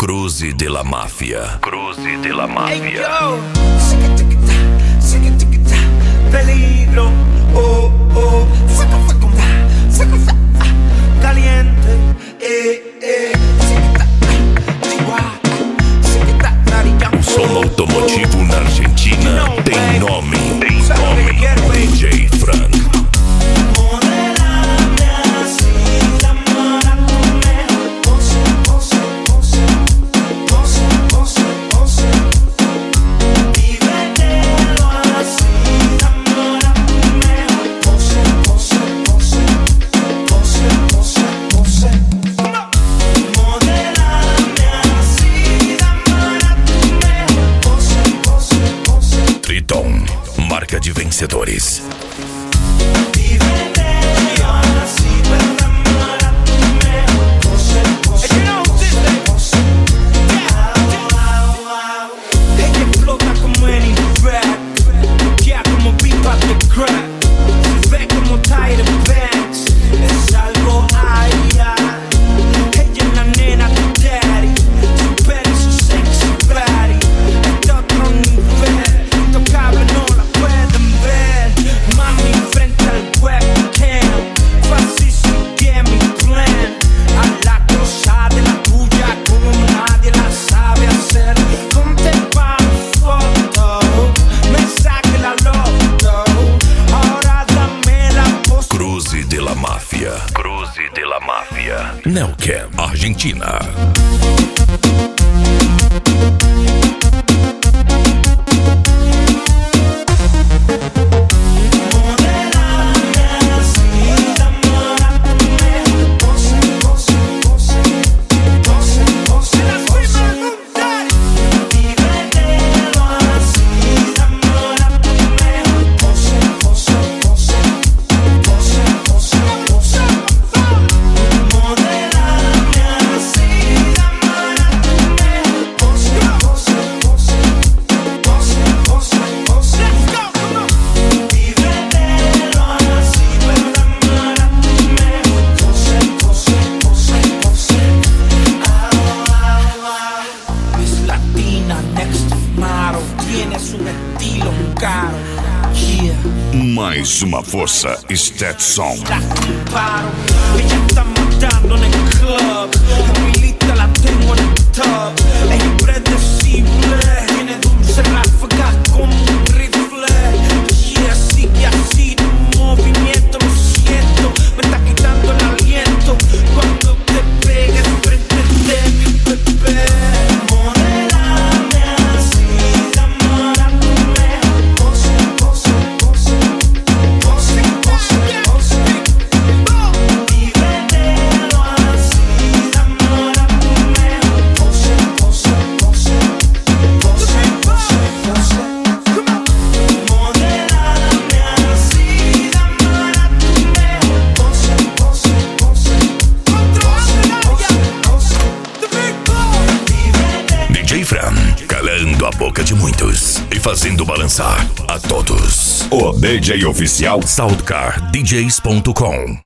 Cruze de la Mafia. Cruze de la Mafia. Hey, yo. Peligro, oh, oh. Caliente, O som automotivo na Argentina tem nome. DJ Fran. Triton, marca de vencedores. Cruze de la Mafia. Neuquén, Argentina. Mais uma força Stetson. Ella está matando en el club. Mi lista la tengo en el top. Es impredecible. Tiene dulce ráfaga como un rifle. Y así que así tu movimiento lo siento. Me está quitando el aliento cuando te pegues frente de mi bebé. Calando a boca de muitos e fazendo balançar a todos. O DJ oficial SoundcarDJs.com.